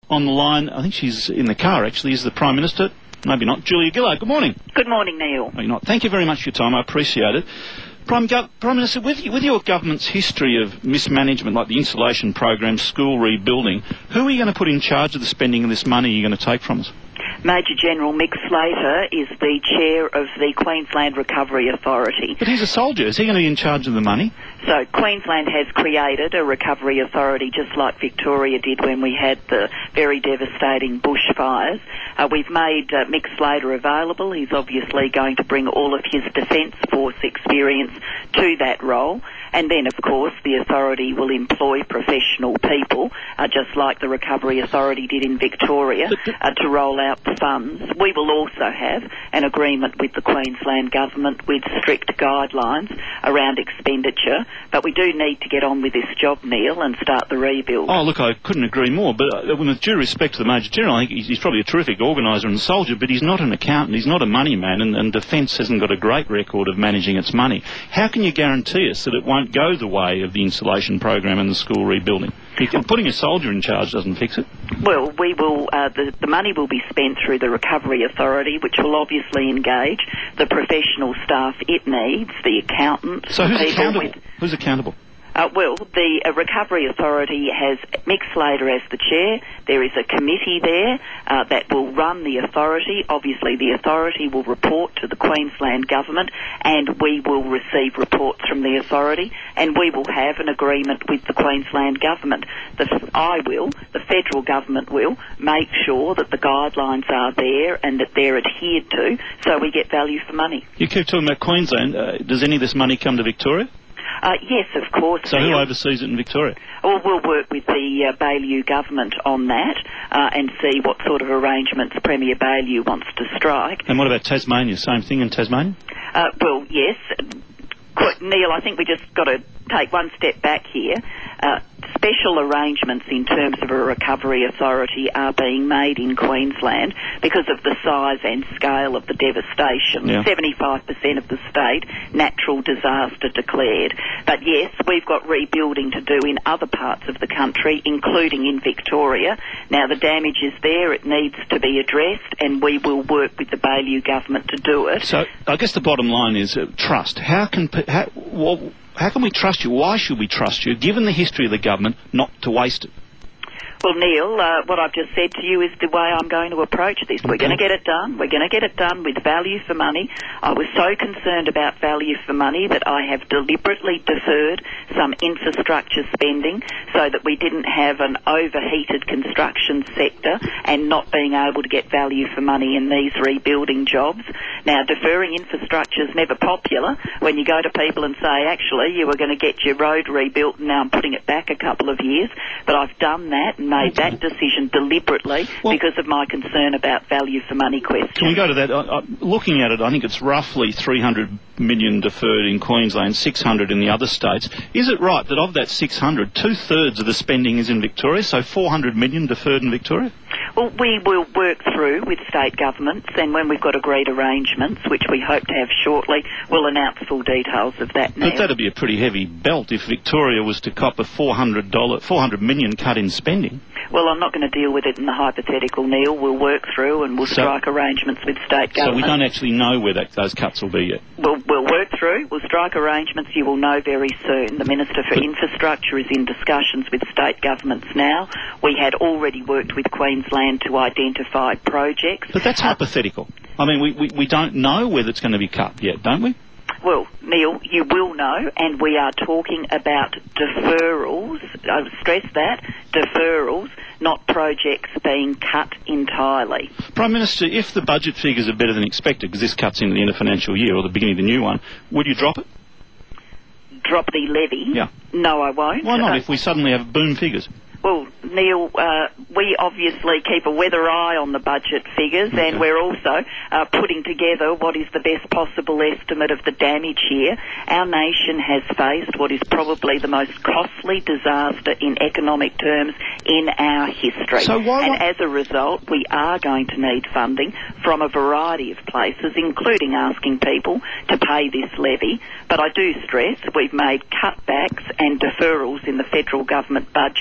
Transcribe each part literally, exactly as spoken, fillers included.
on the line, I think she's in the car actually, is the Prime Minister. Maybe not. Julia Gillard, good morning. Good morning, Neil. No, you're not. Thank you very much for your time, I appreciate it. Prime, Go- Prime Minister, with, with your government's history of mismanagement, like the insulation program, school rebuilding, who are you going to put in charge of the spending of this money you're going to take from us? Major General Mick Slater is the chair of the Queensland Recovery Authority. But he's a soldier. Is he going to be in charge of the money? So Queensland has created a recovery authority just like Victoria did when we had the very devastating bushfires. Uh, we've made uh, Mick Slater available. He's obviously going to bring all of his Defence Force experience to that role. And then, of course, the authority will employ professional people, uh, just like the Recovery Authority did in Victoria, uh, to roll out the funds. We will also have an agreement with the Queensland Government with strict guidelines around expenditure, but we do need to get on with this job, Neil, and start the rebuild. Oh, look, I couldn't agree more, but uh, with due respect to the Major General, I think he's, he's probably a terrific organiser and soldier, but he's not an accountant, he's not a money man, and, and Defence hasn't got a great record of managing its money. How can you guarantee us that it won't go the way of the insulation program and the school rebuilding? Putting a soldier in charge doesn't fix it. Well, we will. Uh, the, the money will be spent through the Recovery Authority, which will obviously engage the professional staff it needs, the accountants. So who's accountable? With, who's accountable? Uh, well, the uh, Recovery Authority has Mick Slater as the chair. There is a committee there uh, that will run the authority. Obviously, the authority will report to the Queensland Government, and we will receive reports from the authority, and we will have an agreement with the Queensland Government. The, I will, the federal government will, make sure that the guidelines are there and that they're adhered to, so we get value for money. You keep talking about Queensland. Uh, does any of this money come to Victoria? Uh, yes, of course. So who oversees it in Victoria? Well, we'll work with the uh, Baillieu government on that uh, and see what sort of arrangements Premier Baillieu wants to strike. And what about Tasmania? Same thing in Tasmania? Uh, well, yes. Qu- Neil, I think we just got to take one step back here. Uh, special arrangements in terms of a recovery authority are being made in Queensland because of the size and scale of the devastation. Yeah. seventy-five percent of the state, natural disaster declared. But yes, we've got rebuilding to do in other parts of the country, including in Victoria. Now, the damage is there, it needs to be addressed, and we will work with the Baillieu government to do it. So, I guess the bottom line is uh, trust. How can... How, well, How can we trust you? Why should we trust you, given the history of the government, not to waste it? Well, Neil, uh, what I've just said to you is the way I'm going to approach this. We're going to get it done. We're going to get it done with value for money. I was so concerned about value for money that I have deliberately deferred some infrastructure spending so that we didn't have an overheated construction sector and not being able to get value for money in these rebuilding jobs. Now, deferring infrastructure is never popular when you go to people and say, actually, you were going to get your road rebuilt and now I'm putting it back a couple of years. But I've done that and made that decision deliberately well, because of my concern about value for money question. Can we go to that? Uh, uh, looking at it, I think it's roughly three hundred million deferred in Queensland, six hundred in the other states. Is it right that of that six hundred, two-thirds of the spending is in Victoria, so four hundred million deferred in Victoria? Well, we will work through with state governments, and when we've got agreed arrangements, which we hope to have shortly, we'll announce full details of that now. But that'd be a pretty heavy belt if Victoria was to cop a four hundred million cut in spending. Well, I'm not going to deal with it in the hypothetical, Neil. We'll work through and we'll so, strike arrangements with state government. So we don't actually know where that, those cuts will be yet? We'll, we'll work through. We'll strike arrangements. You will know very soon. The Minister for but, Infrastructure is in discussions with state governments now. We had already worked with Queensland to identify projects. But that's uh, hypothetical. I mean, we, we, we don't know whether it's going to be cut yet, don't we? Well, Neil, you will know, and we are talking about deferrals. I stress that, deferrals, not projects being cut entirely. Prime Minister, if the budget figures are better than expected, because this cuts into the end of financial year or the beginning of the new one, would you drop it? Drop the levy? Yeah. No, I won't. Why not, uh, if we suddenly have boom figures? Well, Neil, uh, we obviously keep a weather eye on the budget figures, okay. and we're also uh, putting together what is the best possible estimate of the damage here. Our nation has faced what is probably the most costly disaster in economic terms in our history. So why and not? As a result, we are going to need funding from a variety of places, including asking people to pay this levy. But I do stress we've made cutbacks and deferrals in the federal government budget. Yeah.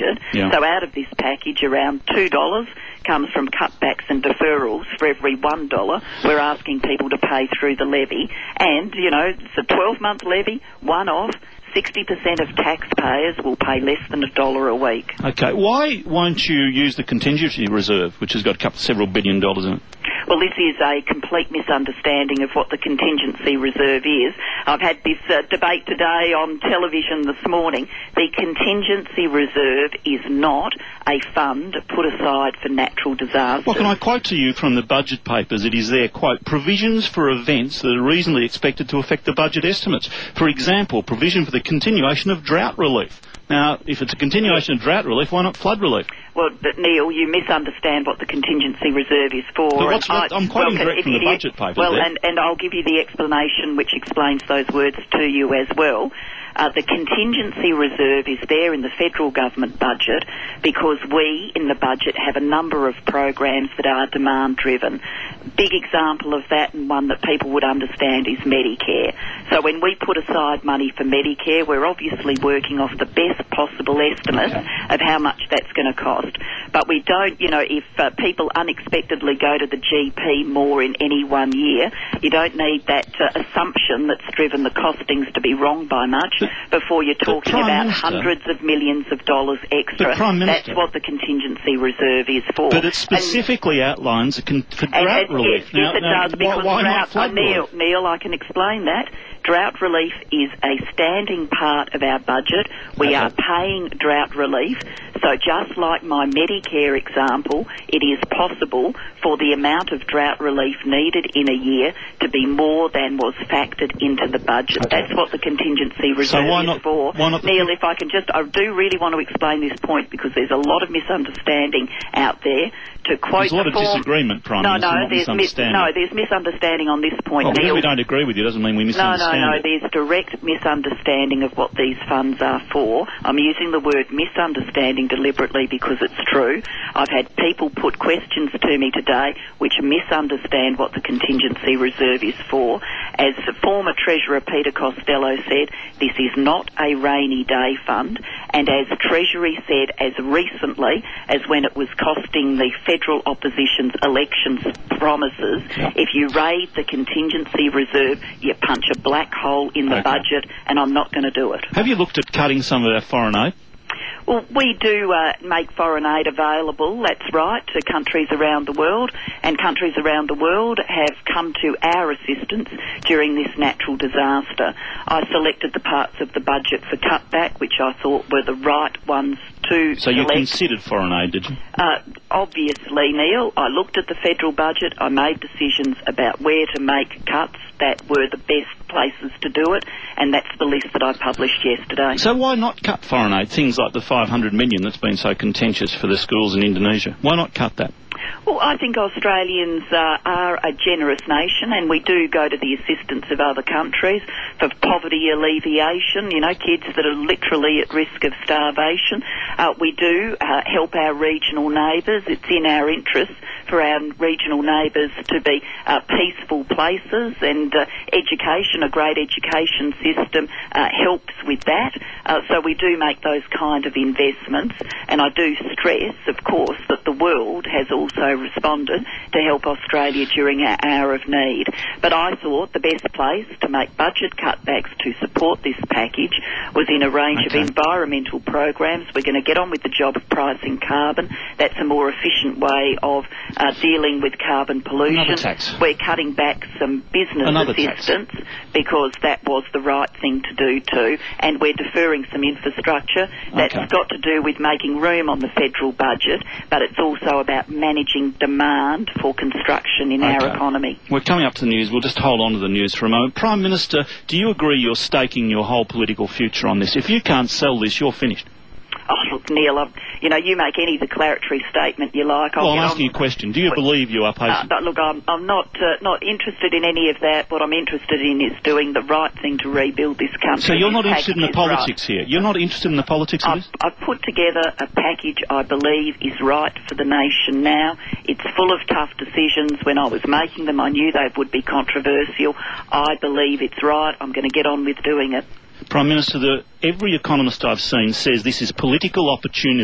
Yeah. So out of this package, around two dollars comes from cutbacks and deferrals. For every one dollar we're asking people to pay through the levy. And, you know, it's a twelve-month levy, one-off. sixty percent of taxpayers will pay less than a dollar a week. Okay. Why won't you use the contingency reserve, which has got a couple, several billion dollars in it? Well, this is a complete misunderstanding of what the contingency reserve is. I've had this uh, debate today on television this morning. The contingency reserve is not a fund put aside for natural disasters. Well, can I quote to you from the budget papers? It is there, quote, provisions for events that are reasonably expected to affect the budget estimates. For example, provision for the continuation of drought relief. Now, if it's a continuation of drought relief, why not flood relief? Well, but Neil, you misunderstand what the contingency reserve is for. But what's, I, I'm quoting well, direct from the it, budget papers. Well, there. and, and I'll give you the explanation which explains those words to you as well. Uh, the contingency reserve is there in the federal government budget because we, in the budget, have a number of programs that are demand-driven. Big example of that, and one that people would understand, is Medicare. So when we put aside money for Medicare, we're obviously working off the best possible estimate okay. of how much that's going to cost. But we don't, you know, if uh, people unexpectedly go to the G P more in any one year, you don't need that uh, assumption that's driven the costings to be wrong by much but, before you're talking about Minister, hundreds of millions of dollars extra. Prime Minister, that's what the contingency reserve is for. But it specifically and, outlines a con- for drought and, relief. Yes, now, yes it now, does, because why, why drought, not flood uh, Neil, relief? Neil, I can explain that. Drought relief is a standing part of our budget. We okay. are paying drought relief. So just like my Medicare example, it is possible for the amount of drought relief needed in a year to be more than was factored into the budget. Okay. That's what the contingency reserve so why not, is for. Why not Neil, if I can just, I do really want to explain this point because there's a lot of misunderstanding out there. To quote there's a lot the of form, disagreement, Prime no, Minister, no, not there's misunderstanding. Mis- no, there's misunderstanding on this point, well, Neil. Because we don't agree with you doesn't mean we misunderstand No, no, no, it. there's direct misunderstanding of what these funds are for. I'm using the word misunderstanding deliberately because it's true. I've had people put questions to me today which misunderstand what the contingency reserve is for. As former Treasurer Peter Costello said, this is not a rainy day fund, and as Treasury said as recently as when it was costing the federal opposition's elections promises, yep. if you raid the contingency reserve, you punch a black hole in the okay. budget, and I'm not going to do it. Have you looked at cutting some of our foreign aid? Well, we do uh, make foreign aid available, that's right, to countries around the world, and countries around the world have come to our assistance during this natural disaster. I selected the parts of the budget for cutback, which I thought were the right ones to So you select. considered foreign aid, did you? Uh, obviously, Neil, I looked at the federal budget, I made decisions about where to make cuts that were the best places to do it, and that's the list that I published yesterday. So why not cut foreign aid, things like the five hundred million that's been so contentious for the schools in Indonesia? Why not cut that? Well, I think Australians uh, are a generous nation, and we do go to the assistance of other countries for poverty alleviation, you know, kids that are literally at risk of starvation. Uh, we do uh, help our regional neighbours. It's in our interest for our regional neighbours to be uh, peaceful places, and uh, education, a great education system, uh, helps with that. Uh, so we do make those kind of investments, and I do stress, of course, that the world has also responded to help Australia during our hour of need. But I thought the best place to make budget cutbacks to support this package was in a range okay. of environmental programs. We're going to get on with the job of pricing carbon. That's a more efficient way of uh, dealing with carbon pollution. Another tax. We're cutting back some business Another assistance tax. because that was the right thing to do too, and we're deferring some infrastructure. That's okay. got to do with making room on the federal budget, but it's also about managing demand for construction in okay. our economy. We're coming up to the news. We'll just hold on to the news for a moment. Prime Minister, do you agree you're staking your whole political future on this? If you can't sell this, you're finished. Oh, look, Neil, I'm, you know, you make any declaratory statement you like. I'll well, I'm get asking on. you a question. Do you believe you are Uh, patient? but look, I'm, I'm not uh, not interested in any of that. What I'm interested in is doing the right thing to rebuild this country. So you're not This interested in the package is politics right. here? You're not interested in the politics of I've, this? I've put together a package I believe is right for the nation now. It's full of tough decisions. When I was making them, I knew they would be controversial. I believe it's right. I'm going to get on with doing it. Prime Minister, the, every economist I've seen says this is political opportunism.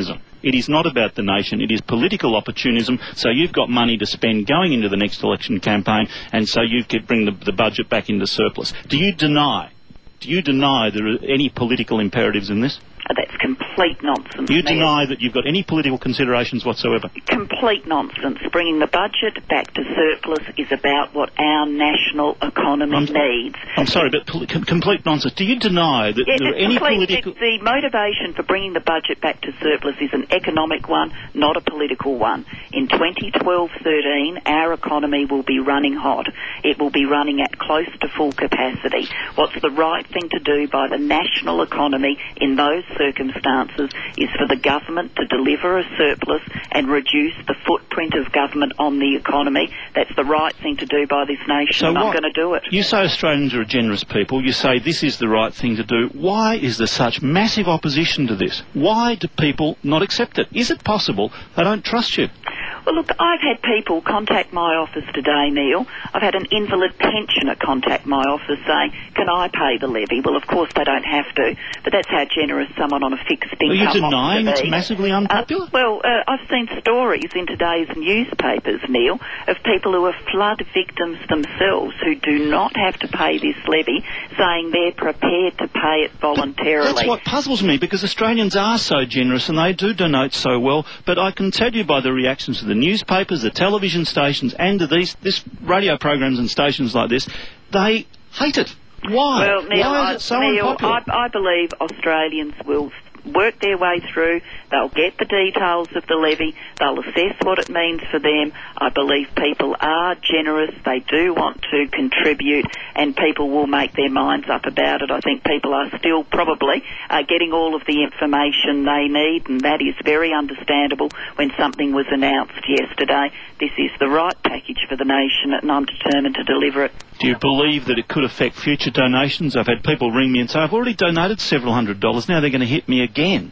It is not about the nation. It is political opportunism. So you've got money to spend going into the next election campaign, and so you could bring the, the budget back into surplus. Do you deny, do you deny there are any political imperatives in this? That's complete nonsense. You deny that you've got any political considerations whatsoever? Complete nonsense. Bringing the budget back to surplus is about what our national economy I'm, needs. I'm sorry, but pol- com- complete nonsense. Do you deny that yes, there are any complete, political... it, the motivation for bringing the budget back to surplus is an economic one, not a political one. In twenty twelve thirteen, our economy will be running hot. It will be running at close to full capacity. What's the right thing to do by the national economy in those circumstances is for the government to deliver a surplus and reduce the footprint of government on the economy. That's the right thing to do by this nation, so and what, I'm going to do it. You say Australians are a generous people. You say this is the right thing to do. Why is there such massive opposition to this? Why do people not accept it? Is it possible they don't trust you? Well, look, I've had people contact my office today, Neil. I've had an invalid pensioner contact my office saying, can I pay the levy? Well, of course they don't have to, but that's how generous someone on a fixed income Are you denying it's massively unpopular? Uh, well, uh, I've seen stories in today's newspapers, Neil, of people who are flood victims themselves who do not have to pay this levy, saying they're prepared to pay it voluntarily. But that's what puzzles me, because Australians are so generous and they do donate so well, but I can tell you by the reactions to the newspapers, the television stations, and to these this radio programs and stations like this, they hate it. Why? Well, Neil, Why is I, it so Neil, unpopular? I, I believe Australians will work their way through. They'll get the details of the levy. They'll assess what it means for them. I believe people are generous. They do want to contribute, and people will make their minds up about it. I think people are still probably uh, getting all of the information they need, and that is very understandable when something was announced yesterday. This is the right package for the nation, and I'm determined to deliver it. Do you believe that it could affect future donations? I've had people ring me and say, I've already donated several hundred dollars, now they're going to hit me again.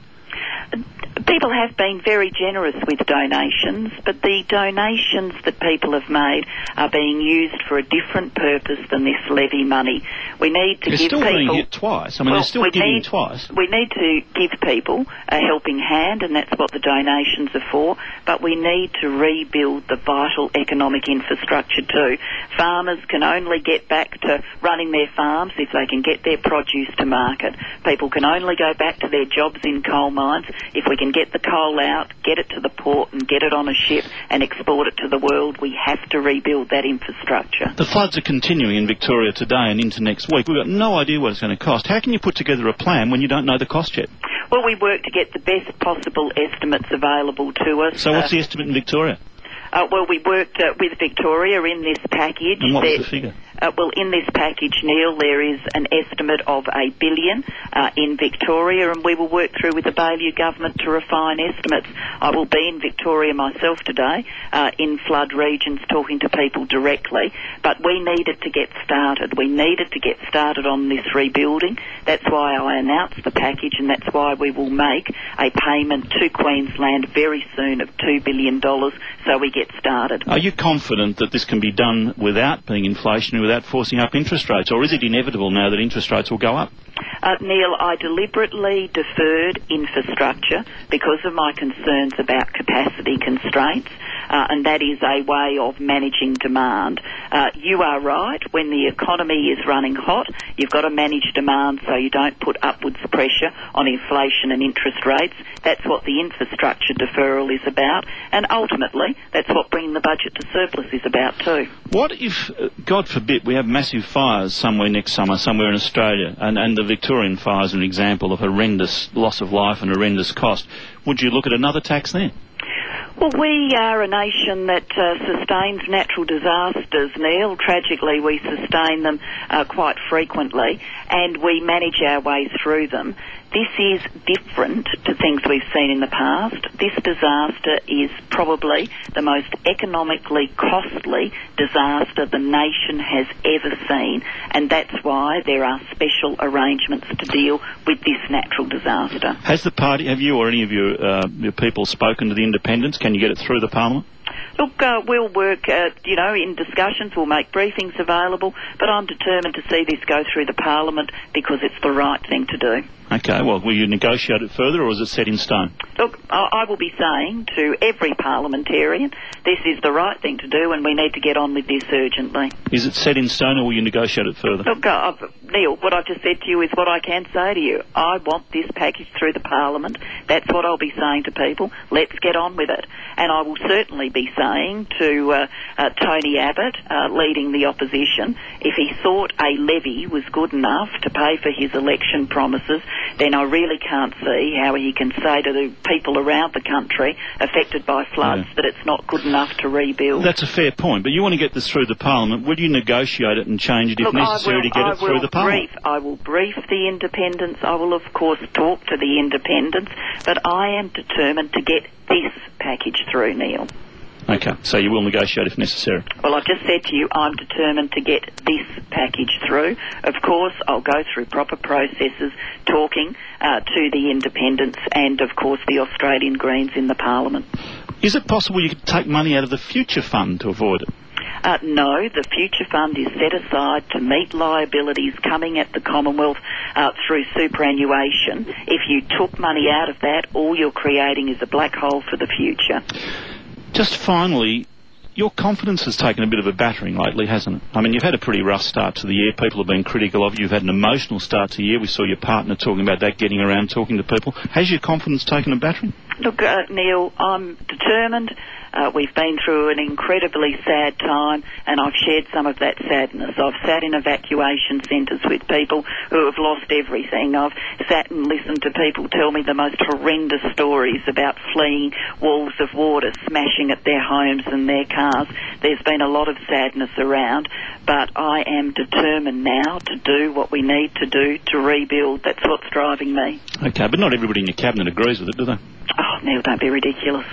People have been very generous with donations, but the donations that people have made are being used for a different purpose than this levy money. We need to they're give still people... being hit twice. I mean, well, they're still we giving need, twice. We need to give people a helping hand, and that's what the donations are for, but we need to rebuild the vital economic infrastructure too. Farmers can only get back to running their farms if they can get their produce to market. People can only go back to their jobs in coal mines if we can get the coal out, get it to the port and get it on a ship and export it to the world. We have to rebuild that infrastructure. The floods are continuing in Victoria today and into next week. We've got no idea what it's going to cost. How can you put together a plan when you don't know the cost yet? Well, we work to get the best possible estimates available to us. So what's uh, the estimate in Victoria? Uh, well, we worked uh, with Victoria in this package. And what there, was the figure? Uh, well, in this package, Neil, there is an estimate of a billion uh, in Victoria, and we will work through with the Baillieu government to refine estimates. I will be in Victoria myself today, uh, in flood regions, talking to people directly, but we needed to get started. We needed to get started on this rebuilding. That's why I announced the package, and that's why we will make a payment to Queensland very soon of two billion dollars so we get started. Are you confident that this can be done without being inflationary, without forcing up interest rates, or is it inevitable now that interest rates will go up? Uh, Neil, I deliberately deferred infrastructure because of my concerns about capacity constraints, uh, and that is a way of managing demand. Uh, you are right. When the economy is running hot, you've got to manage demand so you don't put upwards pressure on inflation and interest rates. That's what the infrastructure deferral is about, and ultimately that's what bringing the budget to surplus is about too. What if, uh, God forbid, we have massive fires somewhere next summer, somewhere in Australia, and, and the Victorian fire is an example of horrendous loss of life and horrendous cost? Would you look at another tax then? Well, we are a nation that uh, sustains natural disasters, Neil. Tragically, we sustain them uh, quite frequently, and we manage our way through them. This is different to things we've seen in the past. This disaster is probably the most economically costly disaster the nation has ever seen, and that's why there are special arrangements to deal with this natural disaster. Has the party, have you or any of your, uh, your people spoken to the independents? Can you get it through the Parliament? Look, uh, we'll work, uh, you know, in discussions. We'll make briefings available, but I'm determined to see this go through the Parliament because it's the right thing to do. Okay, well, will you negotiate it further, or is it set in stone? Look, I, I will be saying to every parliamentarian, this is the right thing to do and we need to get on with this urgently. Is it set in stone, or will you negotiate it further? Look, uh, Neil, what I've just said to you is what I can say to you. I want this package through the Parliament. That's what I'll be saying to people. Let's get on with it. And I will certainly be saying to uh, uh, Tony Abbott, uh, leading the opposition, if he thought a levy was good enough to pay for his election promises, then I really can't see how he can say to the people around the country affected by floods yeah. that it's not good enough to rebuild. That's a fair point, but you want to get this through the Parliament. Will you negotiate it and change it if Look, necessary will, to get I it through the Parliament? Brief, I will brief the independents. I will, of course, talk to the independents, but I am determined to get this package through, Neil. Okay, so you will negotiate if necessary. Well, I've just said to you, I'm determined to get this package through. Of course, I'll go through proper processes, talking uh, to the independents and, of course, the Australian Greens in the Parliament. Is it possible you could take money out of the Future Fund to avoid it? Uh, no, the Future Fund is set aside to meet liabilities coming at the Commonwealth uh, through superannuation. If you took money out of that, all you're creating is a black hole for the future. Just finally, your confidence has taken a bit of a battering lately, hasn't it? I mean, you've had a pretty rough start to the year. People have been critical of you. You've had an emotional start to the year. We saw your partner talking about that, getting around, talking to people. Has your confidence taken a battering? Look, uh, Neil, I'm determined. Uh, we've been through an incredibly sad time, and I've shared some of that sadness. I've sat in evacuation centres with people who have lost everything. I've sat and listened to people tell me the most horrendous stories about fleeing walls of water, smashing at their homes and their cars. There's been a lot of sadness around, but I am determined now to do what we need to do to rebuild. That's what's driving me. Okay, but not everybody in your cabinet agrees with it, do they? Oh, Neil, don't be ridiculous.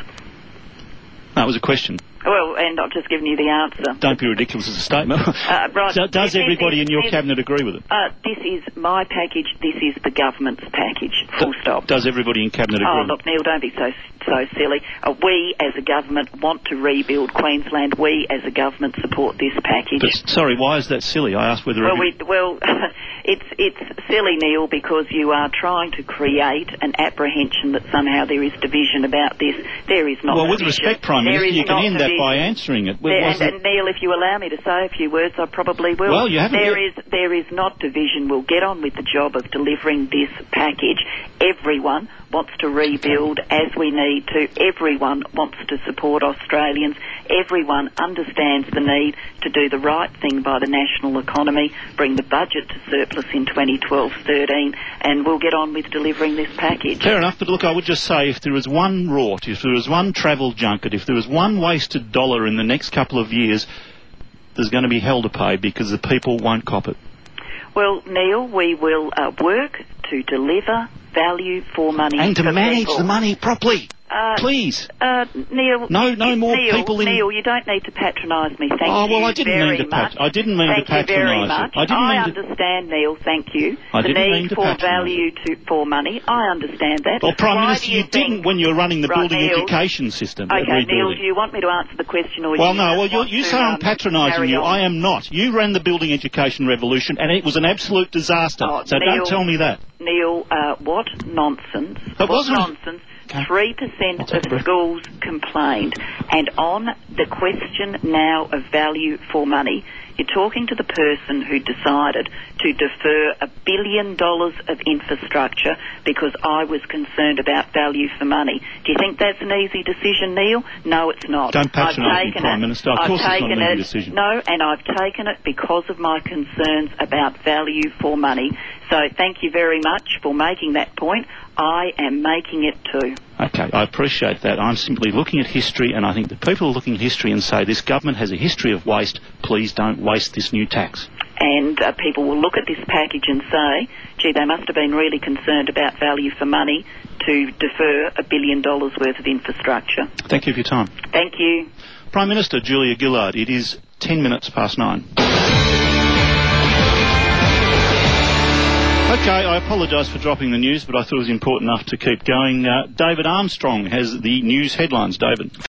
No, it was a question. Well, and I've just given you the answer. Don't be ridiculous as a statement. Uh, right. So does this everybody is, in your this, cabinet agree with it? Uh, this is my package. This is the government's package. Full D- stop. Does everybody in cabinet agree? Oh, look, Neil, don't be so so silly. Uh, we, as a government, want to rebuild Queensland. We, as a government, support this package. But, sorry, why is that silly? I asked whether... Well, every... we, well it's it's silly, Neil, because you are trying to create an apprehension that somehow there is division about this. There is not Well, with division. respect, Prime Minister, you can end division. that by answering it. There, and, and Neil, if you allow me to say a few words, I probably will. Well, you haven't. There is, there is not division. We'll get on with the job of delivering this package. Everyone wants to rebuild as we need to. Everyone wants to support Australians. Everyone understands the need to do the right thing by the national economy, bring the budget to surplus in twenty twelve thirteen, and we'll get on with delivering this package. Fair enough, but look, I would just say if there is one rort, if there is one travel junket, if there is one wasted dollar in the next couple of years, there's going to be hell to pay because the people won't cop it. Well, Neil, we will uh, work to deliver value for money. And to for manage people. the money properly. Uh, Please. Uh, Neil. No, no more Neil, people in... Neil, you don't need to patronise me. Thank oh, you well, I didn't very mean to much. pat- I didn't mean thank to patronise you very much. I, didn't I mean to... understand, Neil. Thank you. I the didn't need mean to for patronise. value to for money. I understand that. Well, Prime Why Minister, you, you think... didn't when you were running the right, building Neil. education system. Okay, Neil, do you want me to answer the question, or well, you no. Well, you, want you to, say I'm um, patronising you. on? I am not. You ran the building education revolution, and it was an absolute disaster. Oh, so Neil, don't tell me that. Neil, uh, what nonsense? It what wasn't. nonsense? Okay. Three percent I'll take a of breath. schools complained, and on the question now of value for money, you're talking to the person who decided to defer a billion dollars of infrastructure because I was concerned about value for money. Do you think that's an easy decision, Neil? No, it's not. Don't patronise me, Prime it, Minister. Of I've course it's not taken an easy it, decision. No, and I've taken it because of my concerns about value for money. So thank you very much for making that point. I am making it too. Okay, I appreciate that. I'm simply looking at history, and I think that people are looking at history and say this government has a history of waste. Please don't waste this new tax. And uh, people will look at this package and say, gee, they must have been really concerned about value for money to defer a billion dollars worth of infrastructure. Thank you for your time. Thank you. Prime Minister Julia Gillard, it is ten minutes past nine. Okay, I apologise for dropping the news, but I thought it was important enough to keep going. Uh, David Armstrong has the news headlines. David.